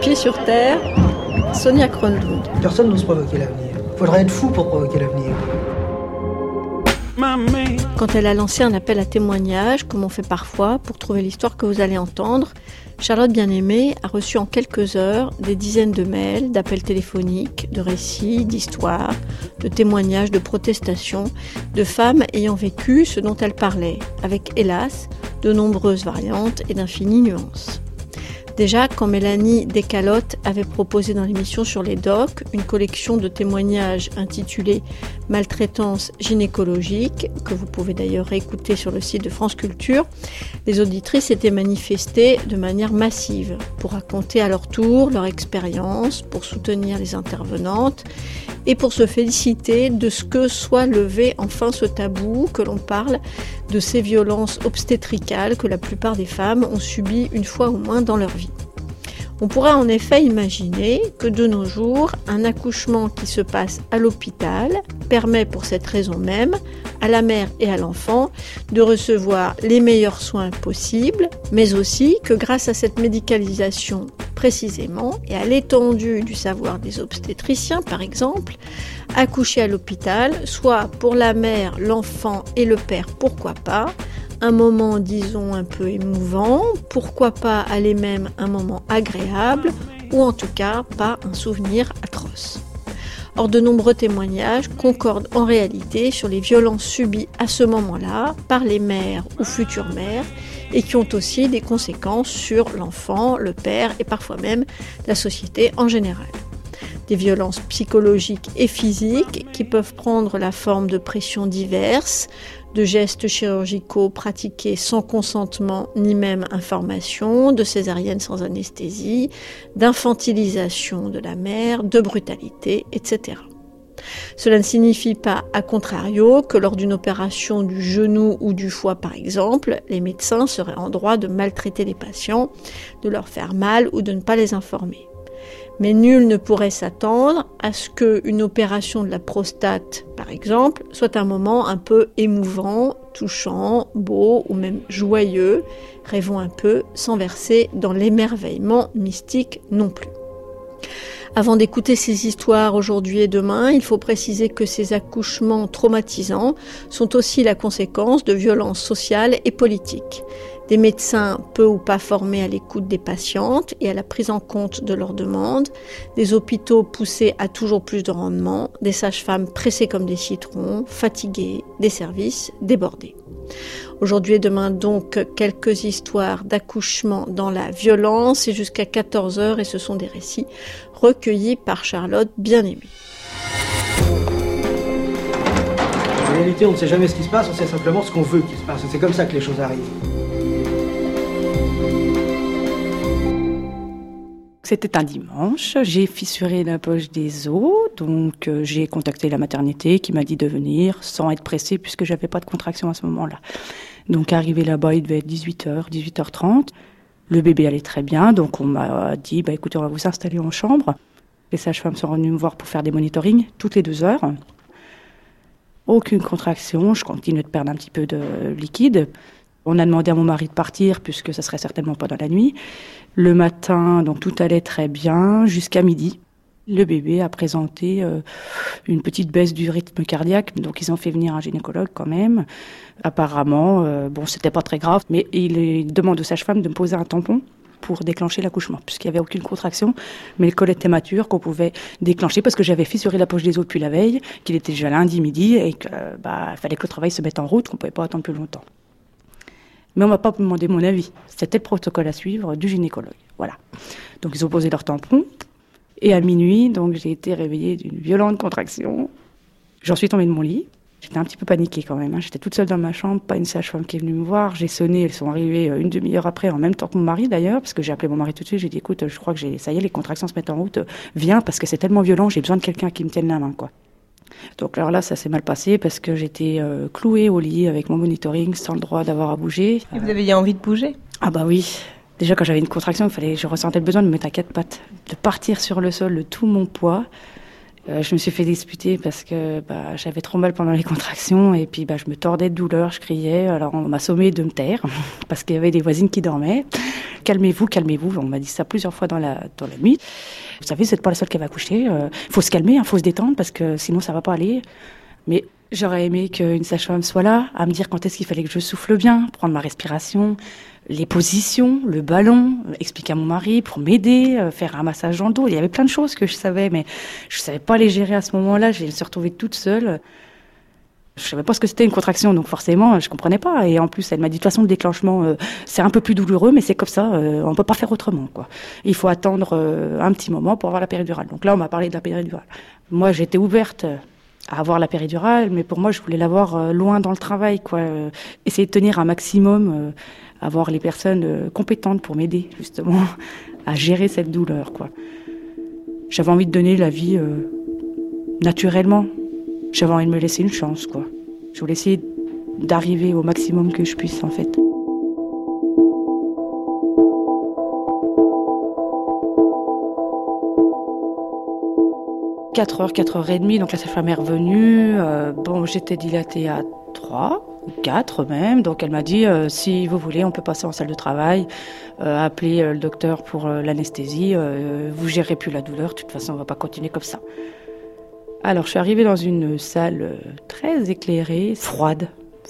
Pieds sur terre, Sonia Kronlund. Personne n'ose provoquer l'avenir. Il faudrait être fou pour provoquer l'avenir. Quand elle a lancé un appel à témoignages, comme on fait parfois, pour trouver l'histoire que vous allez entendre, Charlotte Bien-Aimée a reçu en quelques heures des dizaines de mails, d'appels téléphoniques, de récits, d'histoires, de témoignages, de protestations, de femmes ayant vécu ce dont elle parlait, avec, hélas, de nombreuses variantes et d'infinies nuances. Déjà, quand Mélanie Descalottes avait proposé dans l'émission sur les docs une collection de témoignages intitulée « Maltraitance gynécologique », que vous pouvez d'ailleurs réécouter sur le site de France Culture, les auditrices étaient manifestées de manière massive pour raconter à leur tour leur expérience, pour soutenir les intervenantes et pour se féliciter de ce que soit levé enfin ce tabou, que l'on parle de ces violences obstétricales que la plupart des femmes ont subies une fois au moins dans leur vie. On pourrait en effet imaginer que de nos jours, un accouchement qui se passe à l'hôpital permet pour cette raison même à la mère et à l'enfant de recevoir les meilleurs soins possibles, mais aussi que grâce à cette médicalisation précisément et à l'étendue du savoir des obstétriciens par exemple, accoucher à l'hôpital, soit pour la mère, l'enfant et le père, pourquoi pas, un moment, disons, un peu émouvant, pourquoi pas aller même un moment agréable, ou en tout cas pas un souvenir atroce. Or, de nombreux témoignages concordent en réalité sur les violences subies à ce moment-là par les mères ou futures mères et qui ont aussi des conséquences sur l'enfant, le père et parfois même la société en général. Des violences psychologiques et physiques qui peuvent prendre la forme de pressions diverses, de gestes chirurgicaux pratiqués sans consentement ni même information, de césariennes sans anesthésie, d'infantilisation de la mère, de brutalité, etc. Cela ne signifie pas, à contrario, que lors d'une opération du genou ou du foie par exemple, les médecins seraient en droit de maltraiter les patients, de leur faire mal ou de ne pas les informer. Mais nul ne pourrait s'attendre à ce qu'une opération de la prostate, par exemple, soit un moment un peu émouvant, touchant, beau ou même joyeux, rêvons un peu, sans verser dans l'émerveillement mystique non plus. Avant d'écouter ces histoires aujourd'hui et demain, il faut préciser que ces accouchements traumatisants sont aussi la conséquence de violences sociales et politiques. Des médecins peu ou pas formés à l'écoute des patientes et à la prise en compte de leurs demandes, des hôpitaux poussés à toujours plus de rendement, des sages-femmes pressées comme des citrons, fatiguées, des services débordés. Aujourd'hui et demain donc, quelques histoires d'accouchement dans la violence et jusqu'à 14h et ce sont des récits recueillis par Charlotte Bien-Aimée. En réalité, on ne sait jamais ce qui se passe, on sait simplement ce qu'on veut qu'il se passe. C'est comme ça que les choses arrivent. C'était un dimanche, j'ai fissuré la poche des os, donc j'ai contacté la maternité qui m'a dit de venir sans être pressée puisque j'avais pas de contraction à ce moment-là. Donc arrivé là-bas, il devait être 18h, 18h30. Le bébé allait très bien, donc on m'a dit écoutez, on va vous installer en chambre. Les sages-femmes sont venues me voir pour faire des monitorings toutes les 2 heures. Aucune contraction, je continuais de perdre un petit peu de liquide. On a demandé à mon mari de partir puisque ça serait certainement pas dans la nuit. Le matin, donc tout allait très bien jusqu'à midi. Le bébé a présenté une petite baisse du rythme cardiaque, donc ils ont fait venir un gynécologue quand même. Apparemment, c'était pas très grave, mais il demande aux sages-femmes de me poser un tampon pour déclencher l'accouchement, puisqu'il n'y avait aucune contraction, mais le col était mature, qu'on pouvait déclencher, parce que j'avais fissuré la poche des os depuis la veille, qu'il était déjà lundi midi, et qu'il fallait que le travail se mette en route, qu'on ne pouvait pas attendre plus longtemps. Mais on m'a pas demandé mon avis. C'était le protocole à suivre du gynécologue. Voilà. Donc ils ont posé leur tampon. Et à minuit, donc j'ai été réveillée d'une violente contraction. J'en suis tombée de mon lit. J'étais un petit peu paniquée quand même. J'étais toute seule dans ma chambre, pas une sage-femme qui est venue me voir. J'ai sonné, elles sont arrivées une demi-heure après, en même temps que mon mari d'ailleurs, parce que j'ai appelé mon mari tout de suite. J'ai dit écoute, je crois que ça y est, les contractions se mettent en route. Viens, parce que c'est tellement violent, j'ai besoin de quelqu'un qui me tienne la main, quoi. Donc alors là, ça s'est mal passé parce que j'étais clouée au lit avec mon monitoring sans le droit d'avoir à bouger. Et vous aviez envie de bouger ? Ah bah oui. Déjà quand j'avais une contraction, je ressentais le besoin de me mettre à 4 pattes, de partir sur le sol de tout mon poids Je me suis fait disputer parce que j'avais trop mal pendant les contractions et puis je me tordais de douleur, je criais. Alors on m'a sommé de me taire parce qu'il y avait des voisines qui dormaient. Calmez-vous, calmez-vous. On m'a dit ça plusieurs fois dans la nuit. Vous savez, vous n'êtes pas la seule qui va accoucher. Faut se calmer, faut se détendre parce que sinon ça va pas aller. Mais j'aurais aimé qu'une sage-femme soit là à me dire quand est-ce qu'il fallait que je souffle bien, prendre ma respiration, les positions, le ballon, expliquer à mon mari pour m'aider, faire un massage dans le dos. Il y avait plein de choses que je savais, mais je savais pas les gérer à ce moment-là. Je me suis retrouvée toute seule. Je savais pas ce que c'était une contraction, donc forcément, je comprenais pas. Et en plus, elle m'a dit, de toute façon, le déclenchement, c'est un peu plus douloureux, mais c'est comme ça, on peut pas faire autrement, quoi. Il faut attendre un petit moment pour avoir la péridurale. Donc là, on m'a parlé de la péridurale. Moi, j'étais ouverte à avoir la péridurale, mais pour moi, je voulais l'avoir loin dans le travail, quoi. Essayer de tenir un maximum, avoir les personnes compétentes pour m'aider, justement, à gérer cette douleur, quoi. J'avais envie de donner la vie naturellement. J'avais envie de me laisser une chance, quoi. Je voulais essayer d'arriver au maximum que je puisse, en fait. Quatre heures, 4h30, donc la sage-femme est revenue. J'étais dilatée à 3 ou 4 même, donc elle m'a dit si vous voulez, on peut passer en salle de travail, appeler le docteur pour l'anesthésie, vous gérez plus la douleur, de toute façon on va pas continuer comme ça. Alors je suis arrivée dans une salle très éclairée, froide.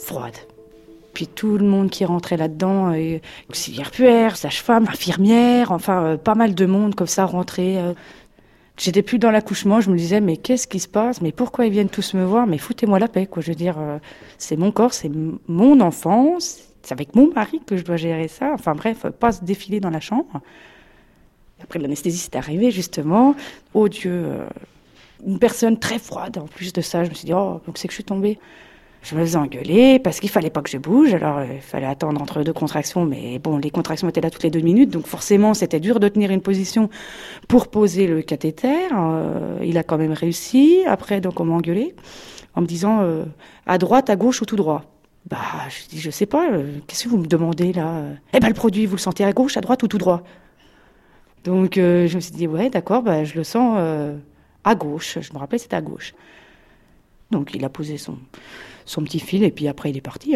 Puis tout le monde qui rentrait là-dedans, auxiliaire puère, sage-femme, infirmière, pas mal de monde comme ça rentrait. J'étais plus dans l'accouchement, je me disais mais qu'est-ce qui se passe, mais pourquoi ils viennent tous me voir, mais foutez-moi la paix, quoi. Je veux dire, c'est mon corps, c'est mon enfant, c'est avec mon mari que je dois gérer ça. Enfin bref, pas se défiler dans la chambre. Après l'anesthésie, c'est arrivé justement. Oh Dieu, une personne très froide. En plus de ça, je me suis dit oh donc c'est que je suis tombée. Je me faisais engueuler parce qu'il fallait pas que je bouge. Alors, il fallait attendre entre 2 contractions. Mais bon, les contractions étaient là toutes les 2 minutes. Donc, forcément, c'était dur de tenir une position pour poser le cathéter. Il a quand même réussi. Après, donc, on m'a engueulé en me disant à droite, à gauche ou tout droit. Je dis, je sais pas. Qu'est-ce que vous me demandez, là? Le produit, vous le sentez à gauche, à droite ou tout droit? Donc, je me suis dit, ouais, d'accord, je le sens à gauche. Je me rappelais, c'était à gauche. Donc, il a posé son petit fil, et puis après, il est parti.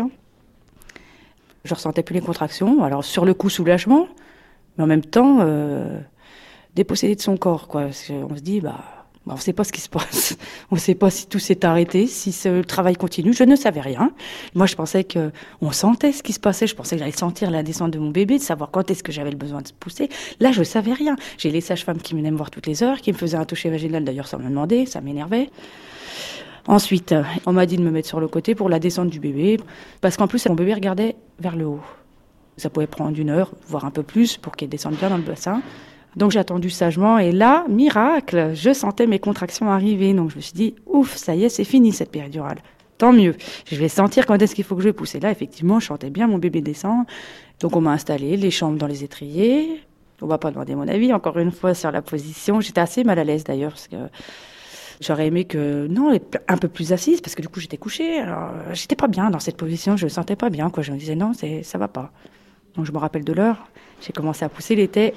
Je ressentais plus les contractions. Alors, sur le coup, soulagement, mais en même temps, dépossédé de son corps, quoi. Parce qu'on se dit, on ne sait pas ce qui se passe. On ne sait pas si tout s'est arrêté, si le travail continue. Je ne savais rien. Moi, je pensais qu'on sentait ce qui se passait. Je pensais que j'allais sentir la descente de mon bébé, de savoir quand est-ce que j'avais le besoin de se pousser. Là, je ne savais rien. J'ai les sages-femmes qui venaient me voir toutes les heures, qui me faisaient un toucher vaginal, d'ailleurs, sans me demander. Ça m'énervait. Ensuite, on m'a dit de me mettre sur le côté pour la descente du bébé, parce qu'en plus, mon bébé regardait vers le haut. Ça pouvait prendre 1 heure, voire un peu plus, pour qu'il descende bien dans le bassin. Donc j'ai attendu sagement, et là, miracle, je sentais mes contractions arriver. Donc je me suis dit, ouf, ça y est, c'est fini cette péridurale. Tant mieux, je vais sentir quand est-ce qu'il faut que je pousse. Et là, effectivement, je sentais bien mon bébé descendre. Donc on m'a installé les chambres dans les étriers. On va pas demander mon avis, encore une fois, sur la position. J'étais assez mal à l'aise d'ailleurs, parce que j'aurais aimé un peu plus assise, parce que du coup j'étais couchée. Alors j'étais pas bien dans cette position, je me sentais pas bien, quoi. Je me disais non, ça va pas. Donc je me rappelle de l'heure. J'ai commencé à pousser, il était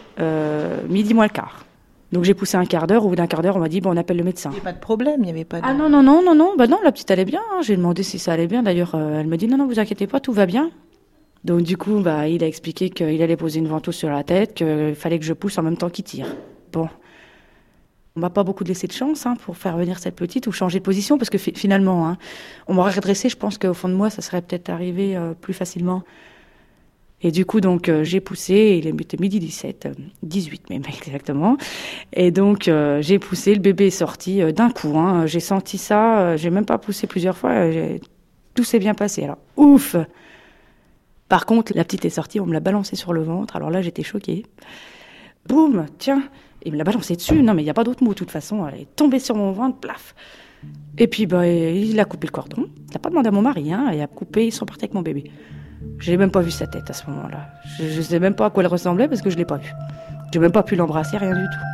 12:15. Donc j'ai poussé 1/4 d'heure. Au bout d'1/4 d'heure, on m'a dit on appelle le médecin. Il n'y avait pas de problème, il n'y avait pas de... Ah non, non, la petite allait bien. J'ai demandé si ça allait bien. D'ailleurs, elle me dit non, vous inquiétez pas, tout va bien. Donc du coup, il a expliqué qu'il allait poser une ventouse sur la tête, qu'il fallait que je pousse en même temps qu'il tire. Bon. On m'a pas beaucoup laissé de chance pour faire venir cette petite ou changer de position, parce que finalement, on m'aurait redressé. Je pense qu'au fond de moi, ça serait peut-être arrivé plus facilement. Et du coup, donc, j'ai poussé, il était 12h17, 18 même exactement. Et donc, j'ai poussé, le bébé est sorti d'un coup. J'ai senti ça, j'ai même pas poussé plusieurs fois, tout s'est bien passé. Alors, ouf! Par contre, la petite est sortie, on me l'a balancée sur le ventre. Alors là, j'étais choquée. Boum, tiens, il me l'a balancée dessus. Non, mais il n'y a pas d'autre mot, de toute façon. Elle est tombée sur mon ventre, plaf. Et puis, il a coupé le cordon. Il n'a pas demandé à mon mari, il a coupé, ils sont partis avec mon bébé. Je n'ai même pas vu sa tête à ce moment-là. Je ne sais même pas à quoi elle ressemblait parce que je ne l'ai pas vue. Je n'ai même pas pu l'embrasser, rien du tout.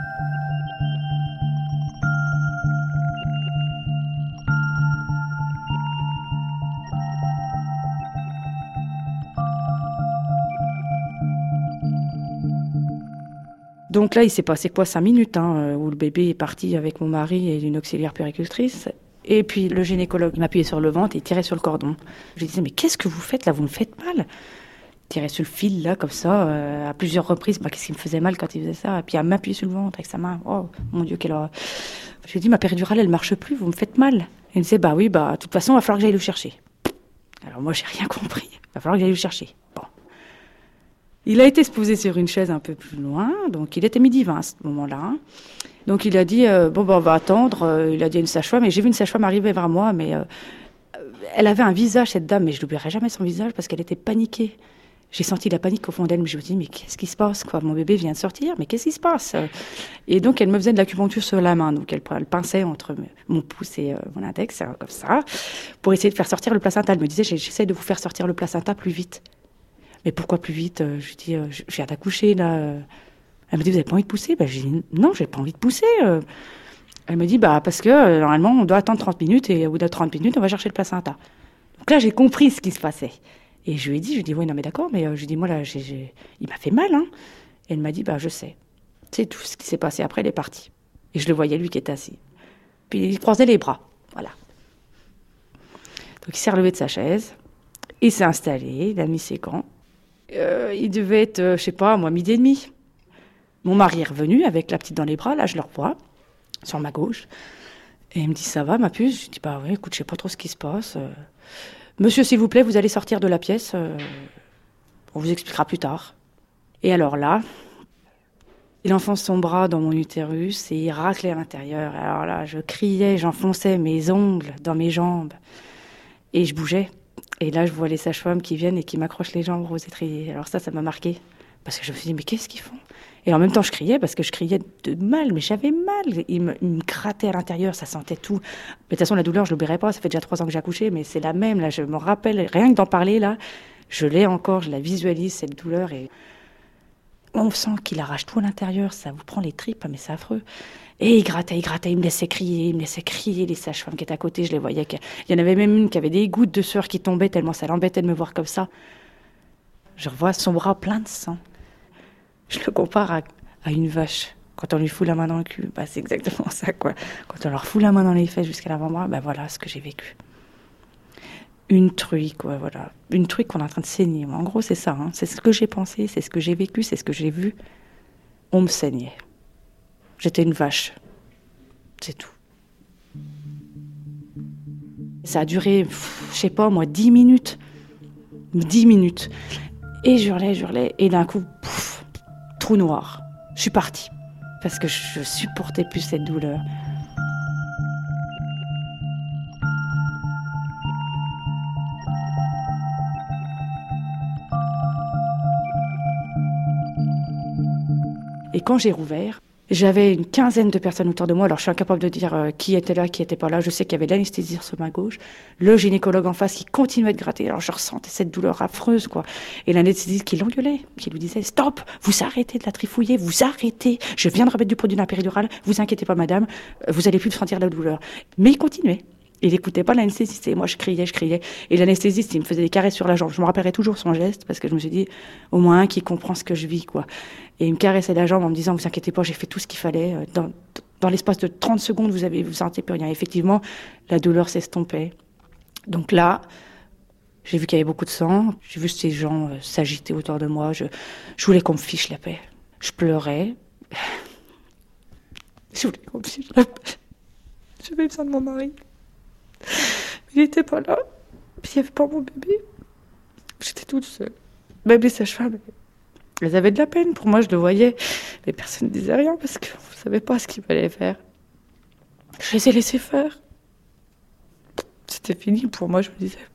Donc là, il s'est passé 5 minutes, où le bébé est parti avec mon mari et une auxiliaire puéricultrice. Et puis le gynécologue, il m'appuyait sur le ventre et il tirait sur le cordon. Je lui disais, mais qu'est-ce que vous faites là? Vous me faites mal. Il tirait sur le fil là, comme ça, à plusieurs reprises. Qu'est-ce qui me faisait mal quand il faisait ça? Et puis à m'appuyer sur le ventre avec sa main. Oh mon Dieu, quelle horreur. Je lui ai dit, ma péridurale, elle marche plus, vous me faites mal. Il me disait, oui, de toute façon, il va falloir que j'aille le chercher. Alors moi, j'ai rien compris. Il va falloir que j'aille le chercher. Bon. Il a été se poser sur une chaise un peu plus loin, donc il était 12h20 à ce moment-là. Donc il a dit, on va attendre. Il a dit à une sage-femme, et j'ai vu une sage-femme arriver vers moi, mais elle avait un visage, cette dame, mais je n'oublierai jamais son visage parce qu'elle était paniquée. J'ai senti la panique au fond d'elle, mais je me suis dit, mais qu'est-ce qui se passe, quoi? Mon bébé vient de sortir, mais qu'est-ce qui se passe? Et donc, elle me faisait de l'acupuncture sur la main. Donc, elle pinçait entre mon pouce et mon index, comme ça, pour essayer de faire sortir le placenta. Elle me disait, j'essaie de vous faire sortir le placenta plus vite. Mais pourquoi plus vite? Je lui dis, je viens d'accoucher, là. Elle me dit, vous n'avez pas envie de pousser? Je dis, non, j'ai pas envie de pousser. Elle me dit, parce que, normalement, on doit attendre 30 minutes, et au bout de 30 minutes, on va chercher le placenta. Donc là, j'ai compris ce qui se passait. Et je lui ai dit, oui, non, mais d'accord, mais je lui ai dit, moi, là, il m'a fait mal, hein. Et elle m'a dit, je sais. C'est tout ce qui s'est passé. Après, elle est partie. Et je le voyais, lui, qui était assis. Puis, il croisait les bras. Voilà. Donc, il s'est relevé de sa chaise. Il s'est installé. Il a mis ses gants. Il devait être, je sais pas, 12h30. Mon mari est revenu avec la petite dans les bras. Là, je le revois, sur ma gauche. Et il me dit, ça va, ma puce? Je dis, oui, écoute, je sais pas trop ce qui se passe. Monsieur, s'il vous plaît, vous allez sortir de la pièce. On vous expliquera plus tard. Et alors là, il enfonce son bras dans mon utérus et il raclait à l'intérieur. Alors là, je criais, j'enfonçais mes ongles dans mes jambes. Et je bougeais. Et là, je vois les sages-femmes qui viennent et qui m'accrochent les jambes aux étriers. Alors ça m'a marqué. Parce que je me suis dit, mais qu'est-ce qu'ils font? Et en même temps, je criais parce que je criais de mal, mais j'avais mal. Il me grattait à l'intérieur, ça sentait tout. Mais de toute façon, la douleur, je l'oublierai pas. Ça fait déjà 3 ans que j'ai accouché, mais c'est la même. Là, je me rappelle, rien que d'en parler, là, je l'ai encore, je la visualise, cette douleur. Et on sent qu'il arrache tout à l'intérieur, ça vous prend les tripes, mais c'est affreux. Et il grattait, il me laissait crier, les sages-femmes qui étaient à côté, je les voyais. Il y en avait même une qui avait des gouttes de sueur qui tombaient tellement ça l'embêtait de me voir comme ça. Je revois son bras plein de sang. Je le compare à une vache. Quand on lui fout la main dans le cul, c'est exactement ça, quoi. Quand on leur fout la main dans les fesses jusqu'à l'avant-bras, voilà ce que j'ai vécu. Une truie, quoi, voilà. Une truie qu'on est en train de saigner. En gros, c'est ça, hein. C'est ce que j'ai pensé, c'est ce que j'ai vécu, c'est ce que j'ai vu. On me saignait. J'étais une vache. C'est tout. Ça a duré, je sais pas, moi, 10 minutes. 10 minutes. Et j'hurlais, et d'un coup, trou noir. Je suis partie. Parce que je supportais plus cette douleur. Et quand j'ai rouvert, j'avais une 15aine de personnes autour de moi. Alors, je suis incapable de dire qui était là, qui était pas là. Je sais qu'il y avait l'anesthésiste sur ma gauche, le gynécologue en face qui continuait de gratter. Alors, je ressentais cette douleur affreuse, quoi. Et l'anesthésiste qui l'engueulait, qui lui disait « Stop, vous arrêtez de la trifouiller, vous arrêtez. Je viens de remettre du produit dans la péridurale. Vous inquiétez pas, madame, vous allez plus sentir la douleur. » Mais il continuait. Il n'écoutait pas l'anesthésiste. Et moi, je criais. Et l'anesthésiste, il me faisait des caresses sur la jambe. Je me rappellerai toujours son geste parce que je me suis dit, au moins un qui comprend ce que je vis, quoi. Et il me caressait la jambe en me disant, vous inquiétez pas, j'ai fait tout ce qu'il fallait. Dans l'espace de 30 secondes, vous sentez plus rien. Et effectivement, la douleur s'estompait. Donc là, j'ai vu qu'il y avait beaucoup de sang. J'ai vu ces gens s'agiter autour de moi. Je voulais qu'on me fiche la paix. Je pleurais. Je voulais qu'on me fiche la paix. J'avais besoin de mon mari. Il n'était pas là. Puis il n'y avait pas mon bébé. J'étais toute seule. Même les sages-femmes, elles avaient de la peine. Pour moi, je le voyais. Mais personne ne disait rien parce qu'on ne savait pas ce qu'il fallait faire. Je les ai laissés faire. C'était fini pour moi, je me disais.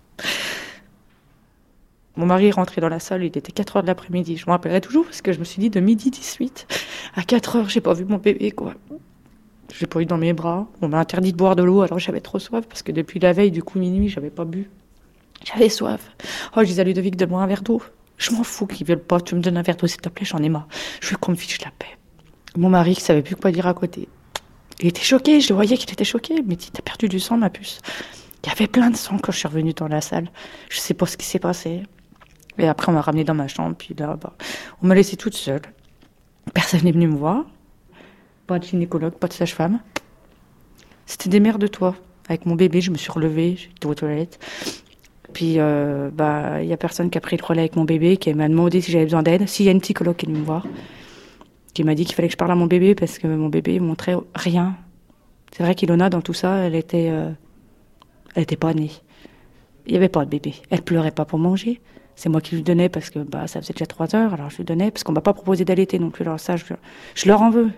Mon mari est rentré dans la salle, il était 4h de l'après-midi. Je me rappellerai toujours parce que je me suis dit de 12h18 à 4h, j'ai pas vu mon bébé, quoi. Je l'ai pas eu dans mes bras. On m'a interdit de boire de l'eau, alors j'avais trop soif, parce que depuis la veille, du coup, minuit, j'avais pas bu. J'avais soif. Oh, je disais à Ludovic, donne-moi un verre d'eau. Je m'en fous qu'ils veulent pas, tu me donnes un verre d'eau, s'il te plaît, j'en ai marre. Je veux qu'on me fiche la paix. Mon mari, qui savait plus quoi dire à côté. Il était choqué, je le voyais qu'il était choqué. Il me dit, t'as perdu du sang, ma puce. Il y avait plein de sang quand je suis revenue dans la salle. Je sais pas ce qui s'est passé. Et après, on m'a ramenée dans ma chambre, puis là, on m'a laissée toute seule. Personne n'est venu me voir. Pas de gynécologue, pas de sage-femme. C'était des mères de toi. Avec mon bébé, je me suis relevée, j'étais aux toilettes. Puis, y a personne qui a pris le relais avec mon bébé, qui m'a demandé si j'avais besoin d'aide. S'il y a une psychologue qui est venue me voir, qui m'a dit qu'il fallait que je parle à mon bébé parce que mon bébé montrait rien. C'est vrai qu'Ilona, dans tout ça, elle était pas née. Il n'y avait pas de bébé. Elle pleurait pas pour manger. C'est moi qui lui donnais parce que ça faisait déjà 3 heures, alors je lui donnais, parce qu'on m'a pas proposé d'allaiter non plus. Alors ça, je leur en veux.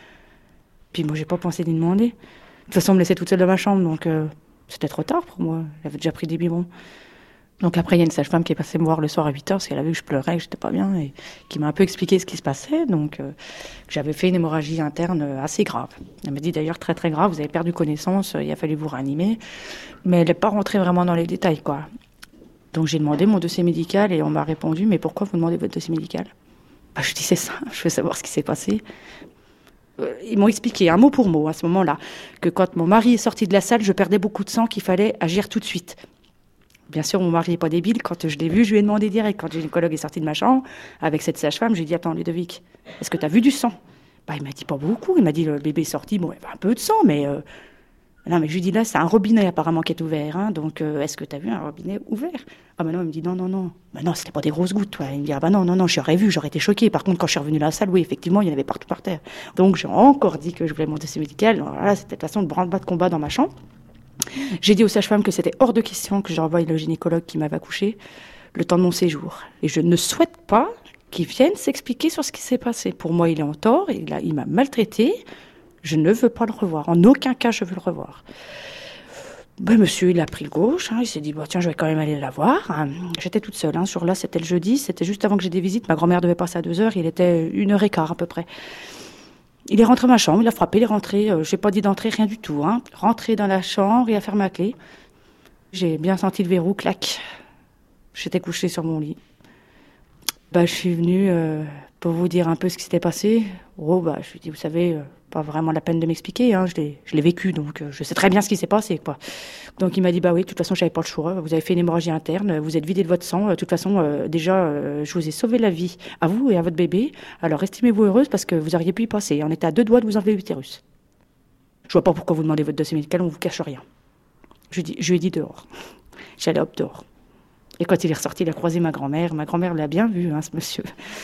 Puis moi, j'ai pas pensé d'y demander. De toute façon, on me laissait toute seule dans ma chambre, donc c'était trop tard pour moi. Elle avait déjà pris des biberons. Donc après, il y a une sage-femme qui est passée me voir le soir à 8h, parce qu'elle a vu que je pleurais, que j'étais pas bien, et qui m'a un peu expliqué ce qui se passait. Donc que j'avais fait une hémorragie interne assez grave. Elle m'a dit d'ailleurs très très grave, vous avez perdu connaissance, il a fallu vous réanimer. Mais elle n'est pas rentrée vraiment dans les détails, quoi. Donc j'ai demandé mon dossier médical et on m'a répondu, mais pourquoi vous demandez votre dossier médical ? Je dis c'est ça, je veux savoir ce qui s'est passé. Ils m'ont expliqué, mot pour mot, à ce moment-là, que quand mon mari est sorti de la salle, je perdais beaucoup de sang, qu'il fallait agir tout de suite. Bien sûr, mon mari n'est pas débile. Quand je l'ai vu, je lui ai demandé direct. Quand le gynécologue est sorti de ma chambre, avec cette sage-femme, j'ai dit, attends, Ludovic, est-ce que tu as vu du sang ? Il m'a dit pas beaucoup. Il m'a dit, le bébé est sorti, bon, il y avait un peu de sang, mais... Non, mais je lui dis, là, c'est un robinet apparemment qui est ouvert. Hein, donc, est-ce que tu as vu un robinet ouvert ? Ah, non, il me dit, non. Non, c'était pas des grosses gouttes. Toi. Il me dit, non, j'aurais vu, j'aurais été choquée. Par contre, quand je suis revenue dans la salle, oui, effectivement, il y en avait partout par terre. Donc, j'ai encore dit que je voulais mon dossier médical. Alors là, c'était de toute façon le branle-bas de combat dans ma chambre. J'ai dit aux sages-femmes que c'était hors de question que j'envoie le gynécologue qui m'avait accouché le temps de mon séjour. Et je ne souhaite pas qu'il vienne s'expliquer sur ce qui s'est passé. Pour moi, il est en tort, il m'a maltraité. Je ne veux pas le revoir. En aucun cas, je veux le revoir. Monsieur, il a pris le gauche. Il s'est dit, tiens, je vais quand même aller la voir. J'étais toute seule. Ce jour-là, c'était le jeudi. C'était juste avant que j'ai des visites. Ma grand-mère devait passer à 2h. Il était 1h15 à peu près. Il est rentré dans ma chambre. Il a frappé. Il est rentré. Je n'ai pas dit d'entrer, rien du tout. Rentré dans la chambre. Il a fermé la clé. J'ai bien senti le verrou. Clac. J'étais couchée sur mon lit. Je suis venue pour vous dire un peu ce qui s'était passé. Je lui ai dit, vous savez... pas vraiment la peine de m'expliquer, je l'ai vécu, donc je sais très bien ce qui s'est passé, quoi. Donc il m'a dit, oui, de toute façon, j'avais pas le choix, vous avez fait une hémorragie interne, vous êtes vidé de votre sang, de toute façon, déjà, je vous ai sauvé la vie, à vous et à votre bébé, alors estimez-vous heureuse parce que vous auriez pu y passer, on était à 2 doigts de vous enlever l'utérus. Je vois pas pourquoi vous demandez votre dossier médical, on vous cache rien. Je lui ai dit dehors. J'allais hop dehors. Et quand il est ressorti, il a croisé ma grand-mère l'a bien vu, ce monsieur.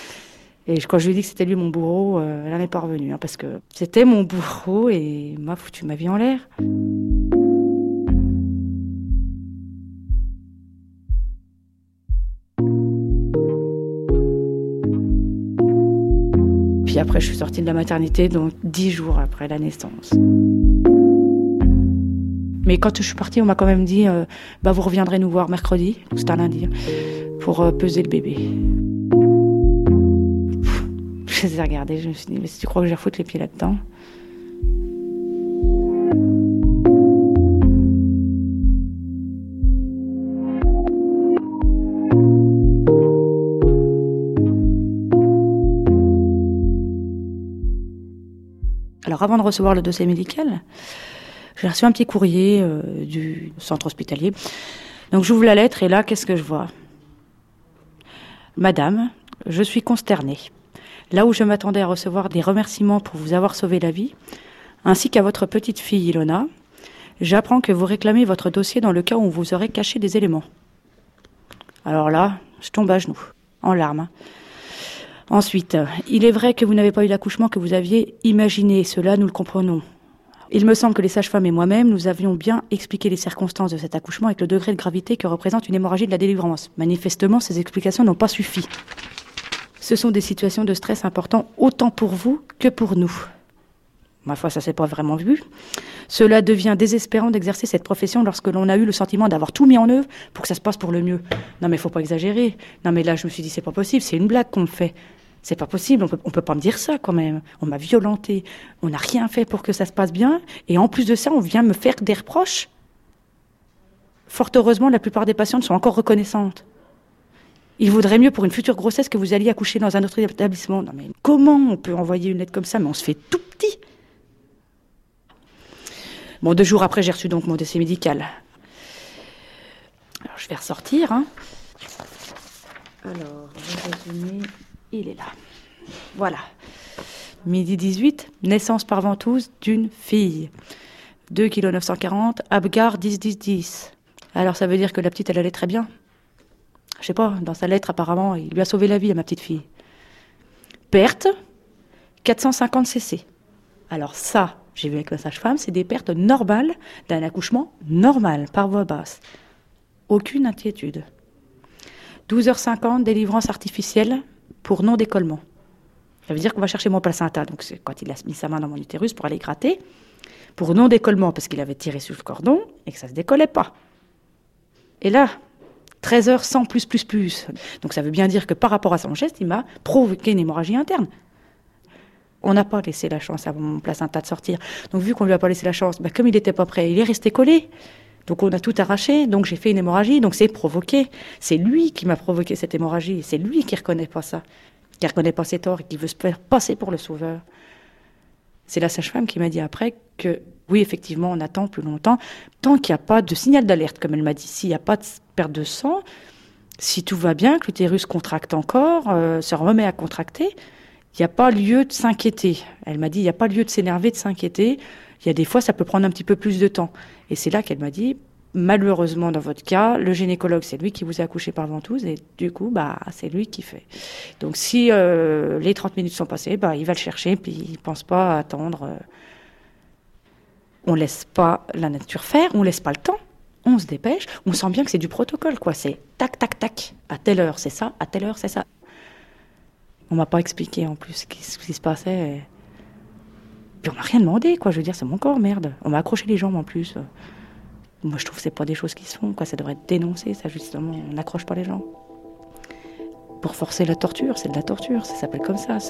Et quand je lui ai dit que c'était lui mon bourreau, elle n'est pas revenue, parce que c'était mon bourreau et m'a foutu ma vie en l'air. Puis après, je suis sortie de la maternité, donc 10 jours après la naissance. Mais quand je suis partie, on m'a quand même dit, vous reviendrez nous voir mercredi, c'était un lundi, pour peser le bébé. Je les ai regardés, je me suis dit, mais si tu crois que j'ai refoutu les pieds là-dedans. Alors avant de recevoir le dossier médical, j'ai reçu un petit courrier du centre hospitalier. Donc j'ouvre la lettre et là, qu'est-ce que je vois ? Madame, je suis consternée. Là où je m'attendais à recevoir des remerciements pour vous avoir sauvé la vie, ainsi qu'à votre petite fille Ilona, j'apprends que vous réclamez votre dossier dans le cas où on vous aurait caché des éléments. Alors là, je tombe à genoux, en larmes. Ensuite, il est vrai que vous n'avez pas eu l'accouchement que vous aviez imaginé, cela nous le comprenons. Il me semble que les sages-femmes et moi-même, nous avions bien expliqué les circonstances de cet accouchement avec le degré de gravité que représente une hémorragie de la délivrance. Manifestement, ces explications n'ont pas suffi. Ce sont des situations de stress importantes autant pour vous que pour nous. Ma foi, ça s'est pas vraiment vu. Cela devient désespérant d'exercer cette profession lorsque l'on a eu le sentiment d'avoir tout mis en œuvre pour que ça se passe pour le mieux. Non mais faut pas exagérer. Non mais là je me suis dit c'est pas possible, c'est une blague qu'on me fait. C'est pas possible, on peut pas me dire ça quand même. On m'a violentée, on n'a rien fait pour que ça se passe bien et en plus de ça on vient me faire des reproches. Fort heureusement, la plupart des patientes sont encore reconnaissantes. Il vaudrait mieux pour une future grossesse que vous alliez accoucher dans un autre établissement. Non mais comment on peut envoyer une lettre comme ça ? Mais on se fait tout petit. Bon, 2 jours après, j'ai reçu donc mon dossier médical. Alors, je vais ressortir. Alors, le résumé, il est là. Voilà. midi 18, naissance par ventouse d'une fille. 2,940 kg, Abgar 10-10-10. Alors ça veut dire que la petite, elle allait très bien. Je sais pas, dans sa lettre, apparemment, il lui a sauvé la vie à ma petite fille. Perte, 450 cc. Alors ça, j'ai vu avec la sage-femme, c'est des pertes normales d'un accouchement normal, par voie basse. Aucune inquiétude. 12h50, délivrance artificielle pour non-décollement. Ça veut dire qu'on va chercher mon placenta. Donc c'est quand il a mis sa main dans mon utérus pour aller gratter. Pour non-décollement, parce qu'il avait tiré sur le cordon et que ça ne se décollait pas. Et là, 13h sans plus. Donc ça veut bien dire que par rapport à son geste, il m'a provoqué une hémorragie interne. On n'a pas laissé la chance à mon placenta de sortir. Donc vu qu'on lui a pas laissé la chance, comme il n'était pas prêt, il est resté collé. Donc on a tout arraché, donc j'ai fait une hémorragie, donc c'est provoqué. C'est lui qui m'a provoqué cette hémorragie, c'est lui qui ne reconnaît pas ça, qui ne reconnaît pas ses torts et qui veut se faire passer pour le sauveur. C'est la sage-femme qui m'a dit après que, oui, effectivement, on attend plus longtemps, tant qu'il n'y a pas de signal d'alerte, comme elle m'a dit. S'il n'y a pas de perte de sang, si tout va bien, que l'utérus contracte encore, se remet à contracter, il n'y a pas lieu de s'inquiéter. Elle m'a dit, il n'y a pas lieu de s'énerver, de s'inquiéter. Il y a des fois, ça peut prendre un petit peu plus de temps. Et c'est là qu'elle m'a dit, malheureusement, dans votre cas, le gynécologue, c'est lui qui vous a accouché par ventouse, et du coup, c'est lui qui fait. Donc, si les 30 minutes sont passées, il va le chercher, puis il ne pense pas à attendre. On ne laisse pas la nature faire, on ne laisse pas le temps, on se dépêche, on sent bien que c'est du protocole, quoi. C'est tac, tac, tac, à telle heure, c'est ça, à telle heure, c'est ça. On m'a pas expliqué, en plus, ce qui se passait. Puis on m'a rien demandé, quoi. Je veux dire, c'est mon corps, merde. On m'a accroché les jambes, en plus. Moi, je trouve que c'est pas des choses qui se font, quoi. Ça devrait être dénoncé, ça, justement. On n'accroche pas les gens. Pour forcer la torture, c'est de la torture. Ça s'appelle comme ça.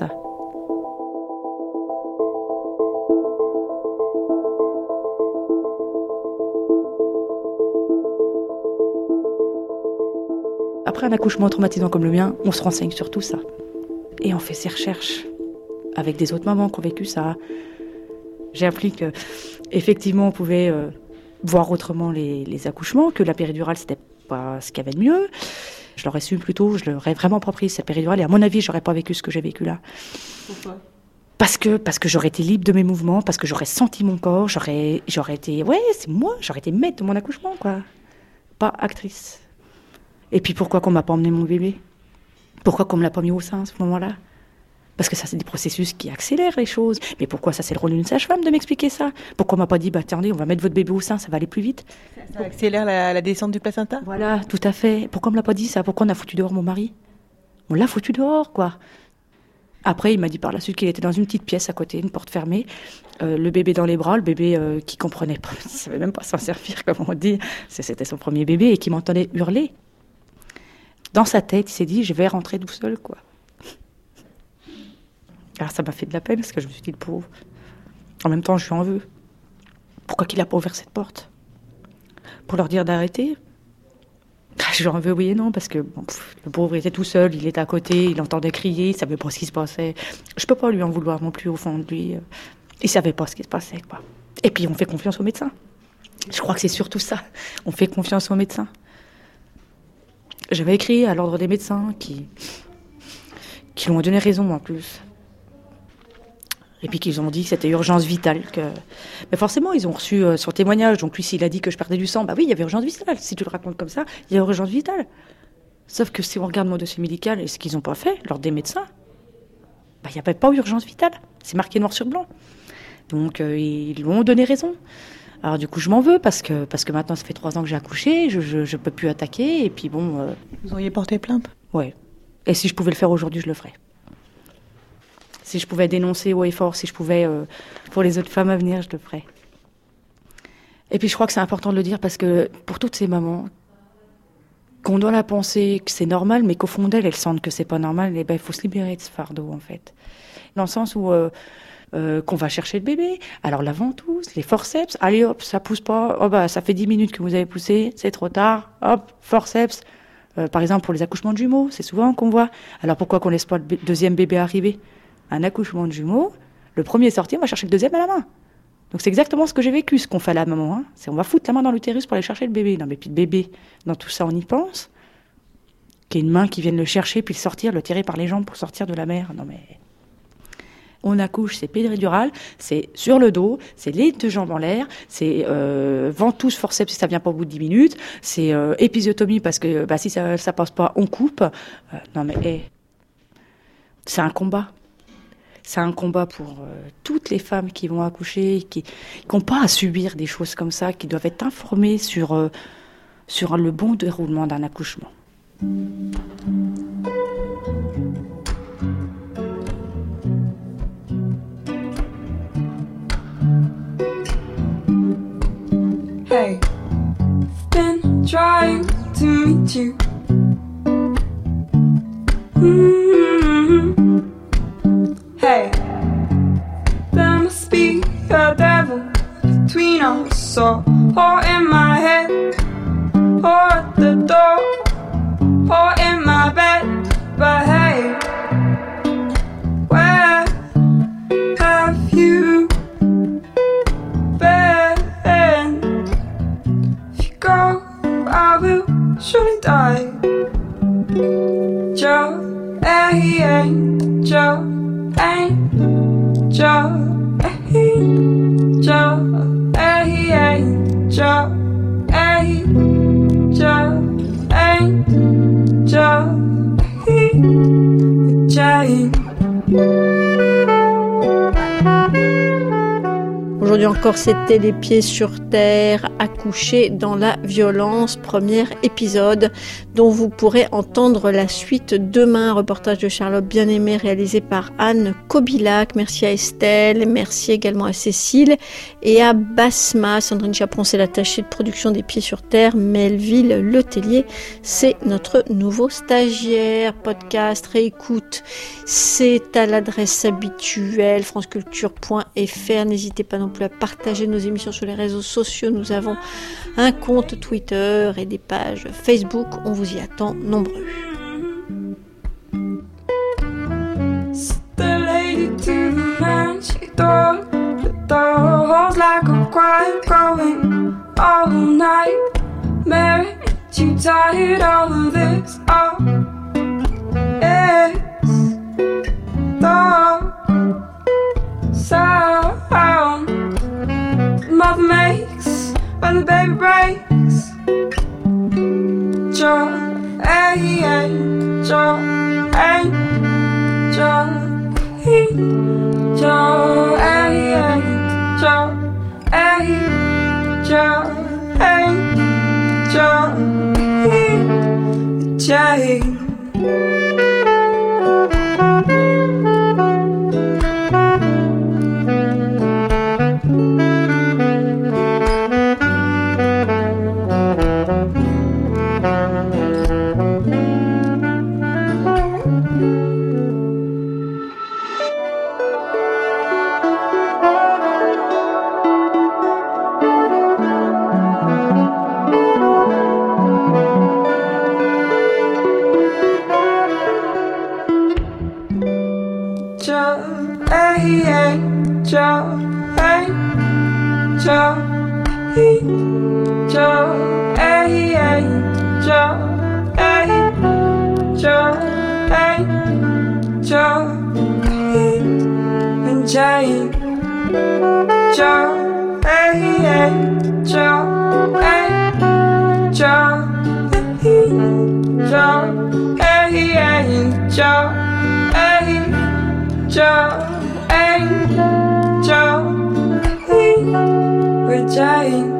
Après un accouchement traumatisant comme le mien, on se renseigne sur tout ça. Et on fait ses recherches avec des autres mamans qui ont vécu ça. J'ai appris que, effectivement, on pouvait voir autrement les accouchements, que la péridurale, c'était pas ce qu'il y avait de mieux. Je l'aurais su plus tôt, je l'aurais vraiment pas prise, cette péridurale. Et à mon avis, j'aurais pas vécu ce que j'ai vécu là. Pourquoi ? Parce que j'aurais été libre de mes mouvements, parce que j'aurais senti mon corps, j'aurais été... Ouais, c'est moi, j'aurais été maître de mon accouchement, quoi. Pas actrice. Et puis pourquoi qu'on m'a pas emmené mon bébé ? Pourquoi qu'on me l'a pas mis au sein à ce moment-là ? Parce que ça, c'est des processus qui accélèrent les choses. Mais pourquoi ça, c'est le rôle d'une sage-femme de m'expliquer ça ? Pourquoi on m'a pas dit, attendez, on va mettre votre bébé au sein, ça va aller plus vite ? Ça accélère la descente du placenta ? Voilà, tout à fait. Pourquoi on me l'a pas dit ça ? Pourquoi on a foutu dehors mon mari ? On l'a foutu dehors, quoi. Après, il m'a dit par la suite qu'il était dans une petite pièce à côté, une porte fermée, le bébé dans les bras, le bébé qui comprenait pas, il savait même pas s'en servir, comme on dit. C'était son premier bébé et qui m'entendait hurler. Dans sa tête, il s'est dit, je vais rentrer tout seul, quoi. Alors ça m'a fait de la peine, parce que je me suis dit, le pauvre. En même temps, je lui en veux. Pourquoi qu'il n'a pas ouvert cette porte ? Pour leur dire d'arrêter ? Je lui en veux, oui et non, parce que le pauvre était tout seul, il était à côté, il entendait crier, il savait pas ce qui se passait. Je peux pas lui en vouloir non plus, au fond de lui. Il savait pas ce qui se passait, quoi. Et puis, on fait confiance aux médecins. Je crois que c'est surtout ça. On fait confiance aux médecins. J'avais écrit à l'ordre des médecins qui lui ont donné raison, en plus. Et puis qu'ils ont dit que c'était urgence vitale. Mais forcément, ils ont reçu son témoignage. Donc lui, s'il a dit que je perdais du sang, oui, il y avait urgence vitale. Si tu le racontes comme ça, il y a urgence vitale. Sauf que si on regarde mon dossier médical et ce qu'ils n'ont pas fait, l'ordre des médecins, il n'y avait pas urgence vitale. C'est marqué noir sur blanc. Donc ils lui ont donné raison. Alors du coup, je m'en veux parce que maintenant, ça fait 3 ans que j'ai accouché, je peux plus attaquer. Et puis bon... Vous auriez porté plainte ? Ouais. Et si je pouvais le faire aujourd'hui, je le ferais. Si je pouvais dénoncer haut et fort, si je pouvais, pour les autres femmes à venir, je le ferais. Et puis je crois que c'est important de le dire parce que pour toutes ces mamans, qu'on doit la penser que c'est normal, mais qu'au fond d'elles, elles sentent que c'est pas normal, et il faut se libérer de ce fardeau, en fait. Dans le sens où qu'on va chercher le bébé, alors la ventouse, les forceps, allez hop, ça pousse pas, ça fait 10 minutes que vous avez poussé, c'est trop tard, hop, forceps. Par exemple, pour les accouchements de jumeaux, c'est souvent qu'on voit. Alors pourquoi qu'on laisse pas le deuxième bébé arriver ? Un accouchement de jumeaux, le premier est sorti, on va chercher le deuxième à la main. Donc c'est exactement ce que j'ai vécu, ce qu'on fait à la maman. C'est on va foutre la main dans l'utérus pour aller chercher le bébé. Non mais puis le bébé, dans tout ça on y pense. Qu'il y ait une main qui vienne le chercher, puis le sortir, le tirer par les jambes pour sortir de la mère. Non mais... On accouche, c'est péridurale, c'est sur le dos, c'est les 2 jambes en l'air, c'est ventouse forceps si ça vient pas au bout de 10 minutes, c'est épisiotomie parce que si ça passe pas, on coupe. Non mais c'est un combat. C'est un combat pour toutes les femmes qui vont accoucher, qui n'ont pas à subir des choses comme ça, qui doivent être informées sur le bon déroulement d'un accouchement. Hey, been trying to meet you. Hey, there must be a devil between us, or in my head, or at the door, or in my bed. But hey, where have you been? If you go, I will surely die. Joe, Joe, Joe, Joe, Joe, Aujourd'hui encore, c'était Les Pieds sur Terre, accoucher dans la violence, premier épisode dont vous pourrez entendre la suite demain. Reportage de Charlotte Bien-Aimée réalisé par Anne Kobilac. Merci à Estelle, merci également à Cécile et à Basma. Sandrine Chaperon, c'est l'attachée de production des Pieds sur Terre. Melville Letellier, c'est notre nouveau stagiaire. Podcast, réécoute, c'est à l'adresse habituelle franceculture.fr. N'hésitez pas non plus à partager nos émissions sur les réseaux sociaux. Nous avons un compte Twitter et des pages Facebook. On vous y attend nombreux. The lady to the man, she thought the doors like a quiet going all night. Mary, you tired all of this? Oh, it's the sound mother makes when the baby breaks. Joe, Joe, Joe, Joe, Jane. Joe,